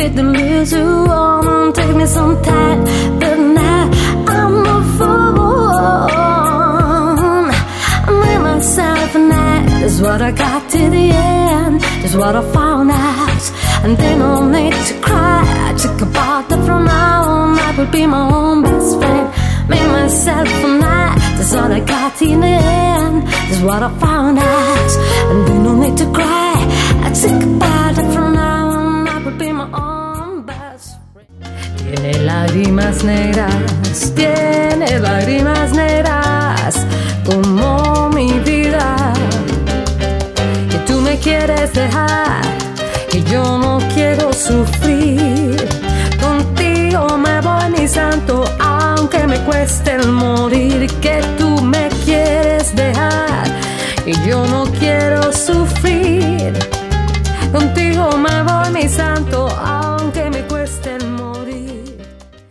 fit the lose you on. Take me some time, but now I'm a fool. I made myself a night. That's what I got to the end. That's what I found out. And then no need to cry. I took about that from now on. I will be my own best friend. Make myself a night. That's all I got in the end. That's what I found out. And then no need to cry. I took about that from now on. I will be my own best friend. Tiene lágrimas negras, tiene lágrimas negras, como mi vida. Y tú me quieres dejar, y yo no quiero sufrir. Contigo me voy, mi santo, aunque me cueste el morir.